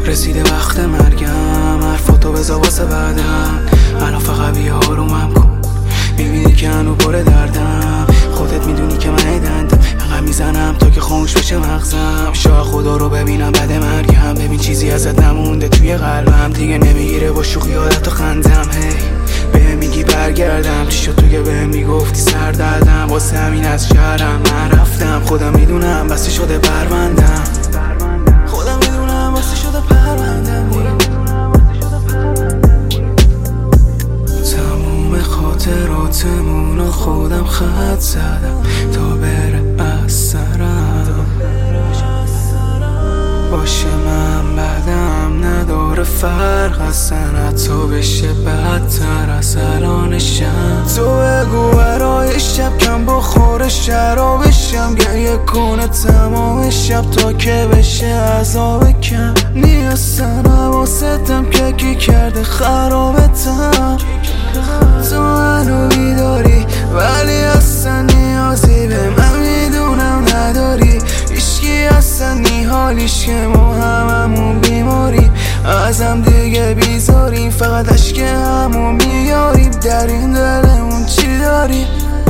رسیده وقت مرگم، حرفاتو بذار واسه بعدم. الان فقط بیا آرومم کن، میبینی که هنو پر دردم. خودت میدونی که من دندم، انقدر میزنم تا که خاموش بشه مغزم. شاید خدا رو ببینم بعد مرگم، ببین چیزی ازت نمونده توی قلبم. دیگه نمیگیره با شوخی عادت و خندم. هی بهم میگی برگردم، چی شد تو که بهم میگفتی سر دردم؟ واسه همین از شهرم من رفتم. خودم میدونم بسته شده پروندم، خودم میدونم بسته شده پروندم. تموم خاطراتمونو خودم خط زدم تا بره از سرم. باشه من بعدم نداره فرق، اصلا تو بشه بدتر از الانشم. تو بگو برای شب کم بخور شرابشم، گریه کنه تمام شب تا که بشه عذاب کم. نیستن حواستم که کی کرده خرابتم. تو منو بیداری ولی اصلا نیازی به من میدونم نداری. هیچکی اصلا نیحالیش که ما هممون بیماریم، ازم دیگه بیزاریم، فقط عشق همو میاریم. در این دلمون چی داریم؟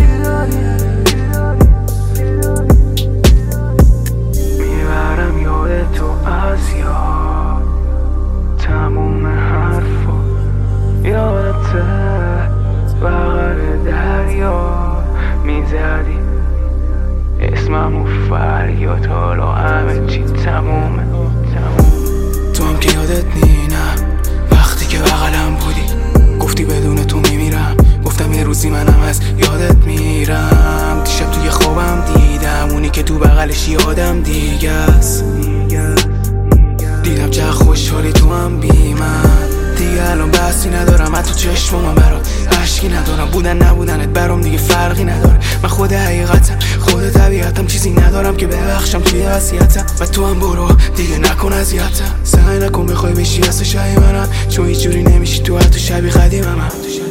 میبرم یاد تو از یاد، تموم حرفا یادته بغل دریا میزدی اسممو فریاد. حالا همه چی تمومه. تو هم که یادت نینم وقتی که بغلم بودی، گفتی بدون تو میمیرم. گفتم یه روزی منم از یادت میرم. دیشب توی خوابم دیدم اونی که تو بغلش یادم دیگه است. دیدم چه خوشحالی تو هم بی من. دیگه الان بحثی ندارم، من تو چشمم برات عشقی ندارم. بودن نبودنت برام دیگه فرقی نداره. من خود حقیقتم، خود طبیعتم، چیزی ندارم که ببخشم توی وصیتم. و تو هم برو دیگه نکن اذیتم. سعی نکن بخوای بشی از شای منم، چون هیچ جوری نمیشی تو حتی شبیه قدیمم.